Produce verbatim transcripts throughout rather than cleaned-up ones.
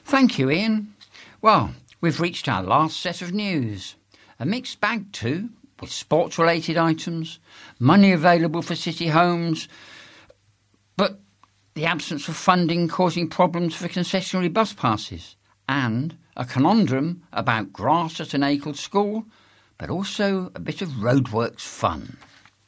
Thank you, Ian. Well, we've reached our last set of news. A mixed bag too, with sports-related items, money available for city homes, but the absence of funding causing problems for concessionary bus passes, and a conundrum about grass at an Acle school, but also a bit of roadworks fun.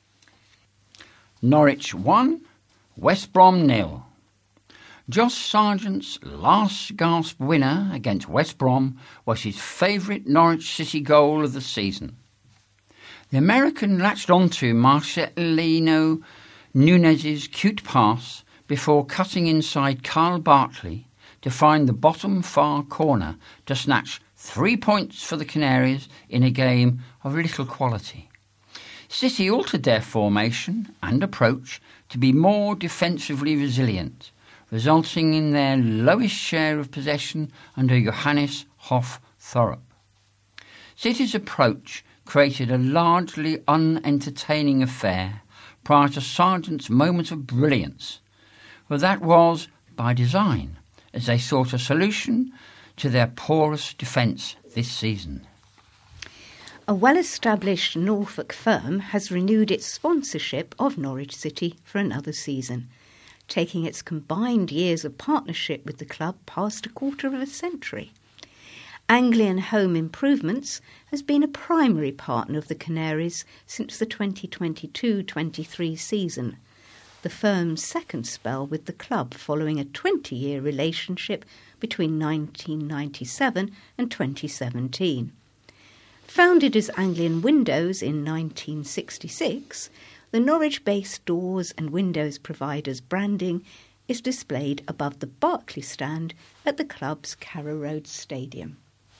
Norwich one, West Brom nil. Josh Sargent's last gasp winner against West Brom was his favourite Norwich City goal of the season. The American latched onto Marcelino Nunez's cute pass before cutting inside Kyle Bartley to find the bottom far corner to snatch three points for the Canaries in a game of little quality. City altered their formation and approach to be more defensively resilient, resulting in their lowest share of possession under Johannes Hoff Thorup. City's approach created a largely unentertaining affair prior to Sargent's moment of brilliance, but that was by design, as they sought a solution to their porous defence this season. A well-established Norfolk firm has renewed its sponsorship of Norwich City for another season, taking its combined years of partnership with the club past a quarter of a century. Anglian Home Improvements has been a primary partner of the Canaries since the twenty twenty-two twenty-three season, the firm's second spell with the club following a twenty-year relationship between nineteen ninety-seven and twenty seventeen. Founded as Anglian Windows in nineteen sixty-six, the Norwich-based doors and windows provider's branding is displayed above the Barclay stand at the club's Carrow Road Stadium.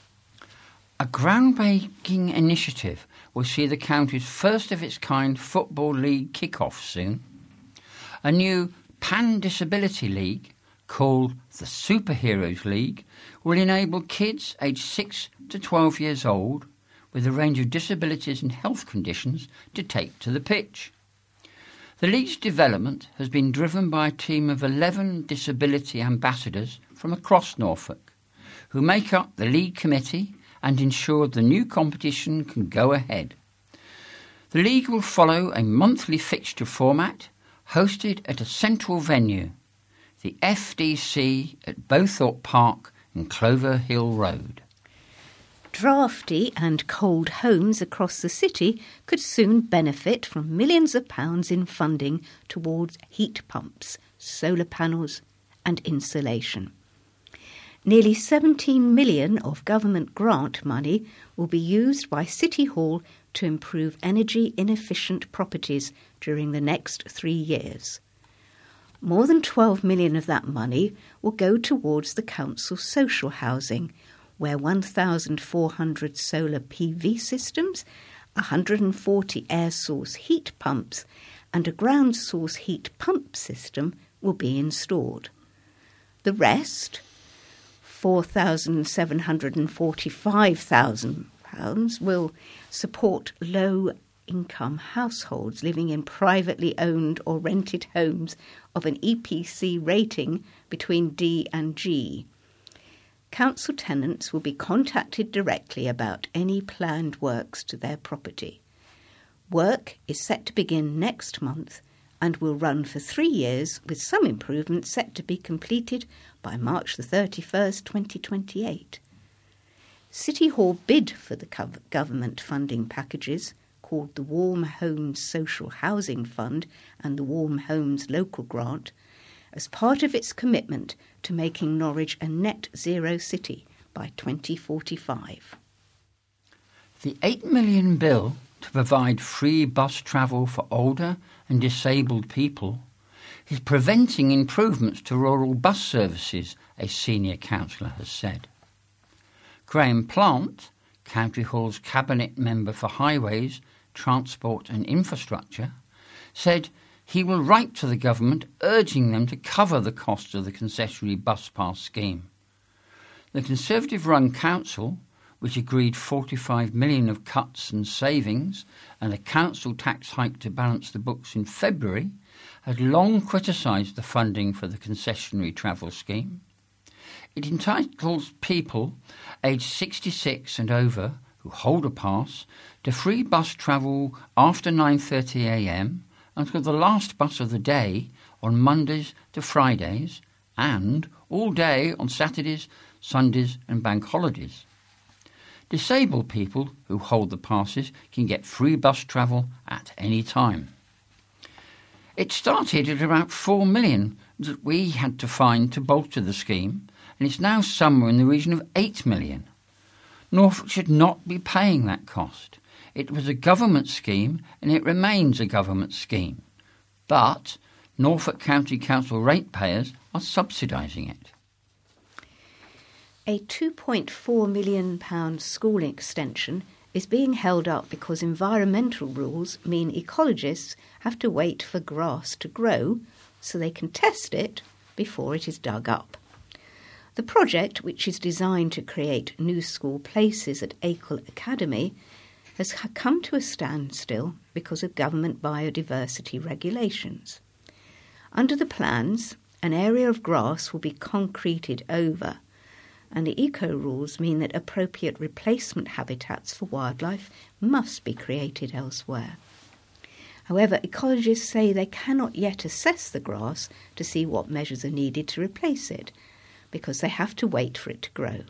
A groundbreaking initiative will see the county's first-of-its-kind Football League kick-off soon. A new pan-disability league, called the Superheroes League, will enable kids aged six to twelve years old with a range of disabilities and health conditions to take to the pitch. The league's development has been driven by a team of eleven disability ambassadors from across Norfolk, who make up the league committee and ensure the new competition can go ahead. The league will follow a monthly fixture format hosted at a central venue, the F D C at Bowthorpe Park and Clover Hill Road. Drafty and cold homes across the city could soon benefit from millions of pounds in funding towards heat pumps, solar panels and insulation. Nearly seventeen million of government grant money will be used by City Hall to improve energy-inefficient properties during the next three years. More than twelve million of that money will go towards the council's social housing, where one thousand four hundred solar P V systems, one hundred forty air source heat pumps and a ground source heat pump system will be installed. The rest, four thousand seven hundred forty-five thousand pounds, will support low-income households living in privately owned or rented homes of an E P C rating between D and G. Council tenants will be contacted directly about any planned works to their property. Work is set to begin next month and will run for three years, with some improvements set to be completed by March the thirty-first, twenty twenty-eight. City Hall bid for the government funding packages, called the Warm Homes Social Housing Fund and the Warm Homes Local Grant, as part of its commitment to making Norwich a net zero city by twenty forty-five. The eight million pounds bill to provide free bus travel for older and disabled people is preventing improvements to rural bus services, a senior councillor has said. Graham Plant, County Hall's Cabinet Member for Highways, Transport and Infrastructure, said he will write to the government urging them to cover the cost of the concessionary bus pass scheme. The Conservative-run council, which agreed forty-five million pounds of cuts and savings and a council tax hike to balance the books in February, had long criticised the funding for the concessionary travel scheme. It entitles people aged sixty-six and over who hold a pass to free bus travel after nine thirty a m until the last bus of the day on Mondays to Fridays and all day on Saturdays, Sundays and bank holidays. Disabled people who hold the passes can get free bus travel at any time. It started at about four million that we had to find to bolster the scheme, and it's now somewhere in the region of eight million. Norfolk should not be paying that cost. It was a government scheme and it remains a government scheme. But Norfolk County Council ratepayers are subsidising it. A two point four million pounds school extension is being held up because environmental rules mean ecologists have to wait for grass to grow so they can test it before it is dug up. The project, which is designed to create new school places at Acle Academy, has come to a standstill because of government biodiversity regulations. Under the plans, an area of grass will be concreted over, and the eco rules mean that appropriate replacement habitats for wildlife must be created elsewhere. However, ecologists say they cannot yet assess the grass to see what measures are needed to replace it, because they have to wait for it to grow.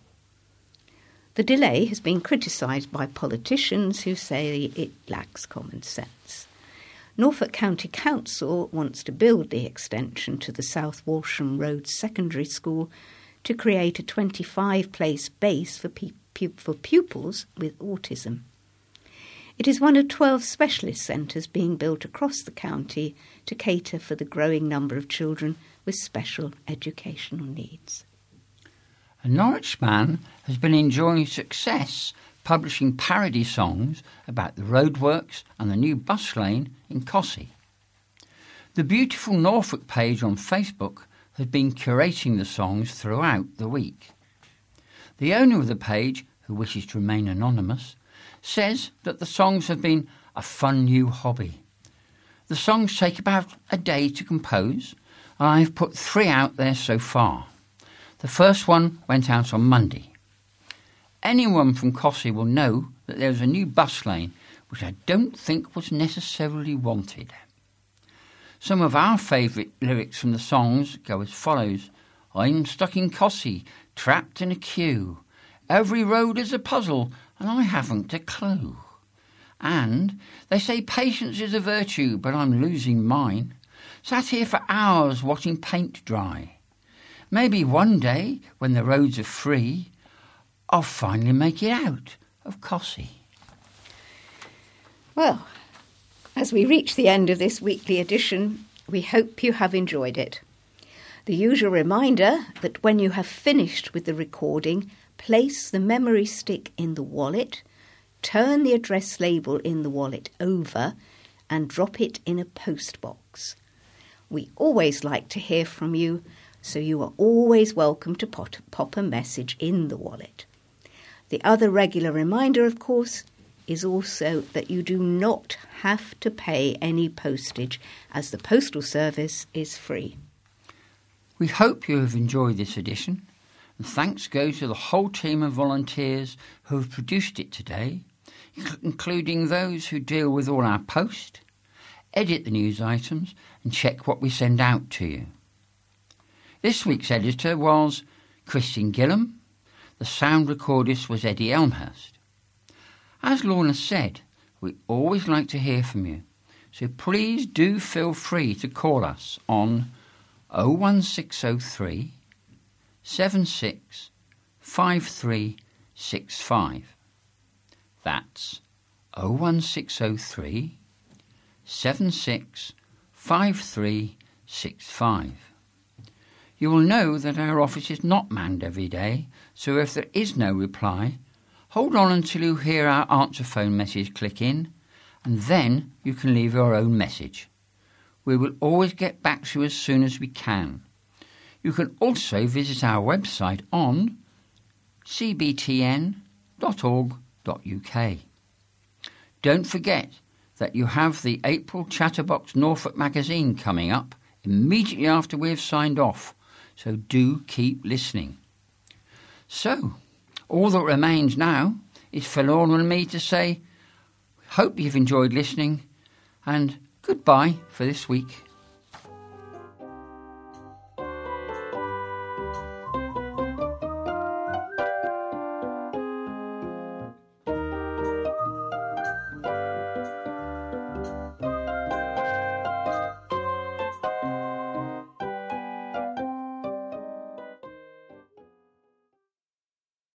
The delay has been criticised by politicians who say it lacks common sense. Norfolk County Council wants to build the extension to the South Walsham Road Secondary School to create a twenty-five place base for, pe- pu- for pupils with autism. It is one of twelve specialist centres being built across the county to cater for the growing number of children with special educational needs. A Norwich man has been enjoying success publishing parody songs about the roadworks and the new bus lane in Cossey. The Beautiful Norfolk page on Facebook has been curating the songs throughout the week. The owner of the page, who wishes to remain anonymous, says that the songs have been a fun new hobby. The songs take about a day to compose, and I've put three out there so far. The first one went out on Monday. Anyone from Cossey will know that there's a new bus lane, which I don't think was necessarily wanted. Some of our favourite lyrics from the songs go as follows. I'm stuck in Cossey, trapped in a queue. Every road is a puzzle, and I haven't a clue. And they say patience is a virtue, but I'm losing mine. Sat here for hours watching paint dry. Maybe one day, when the roads are free, I'll finally make it out of Cossey. Well, as we reach the end of this weekly edition, we hope you have enjoyed it. The usual reminder that when you have finished with the recording, place the memory stick in the wallet, turn the address label in the wallet over, and drop it in a post box. We always like to hear from you, so you are always welcome to pop, pop a message in the wallet. The other regular reminder, of course, is also that you do not have to pay any postage, as the postal service is free. We hope you have enjoyed this edition, and thanks go to the whole team of volunteers who have produced it today, including those who deal with all our post, edit the news items and check what we send out to you. This week's editor was Christine Gillam. The sound recordist was Eddie Elmhurst. As Lorna said, we always like to hear from you, so please do feel free to call us on oh one six oh three, seven six, five three six five. That's oh one six oh three, seven six, five three six five. You will know that our office is not manned every day, so if there is no reply, hold on until you hear our answer phone message click in, and then you can leave your own message. We will always get back to you as soon as we can. You can also visit our website on c b t n dot org dot u k. Don't forget that you have the April Chatterbox Norfolk magazine coming up immediately after we've signed off, so do keep listening. So, all that remains now is for Lorna and me to say, hope you've enjoyed listening, and goodbye for this week.